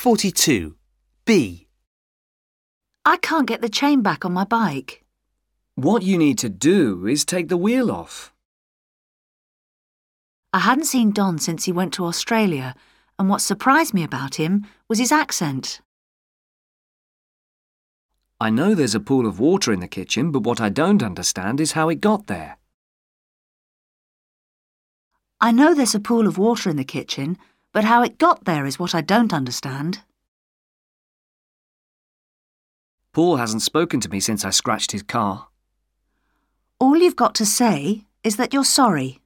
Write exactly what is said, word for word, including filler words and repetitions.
forty-two. B. I can't get the chain back on my bike. What you need to do is take the wheel off. I hadn't seen Don since he went to Australia, and what surprised me about him was his accent. I know there's a pool of water in the kitchen, but what I don't understand is how it got there. I know there's a pool of water in the kitchen, but how it got there is what I don't understand. Paul hasn't spoken to me since I scratched his car. All you've got to say is that you're sorry.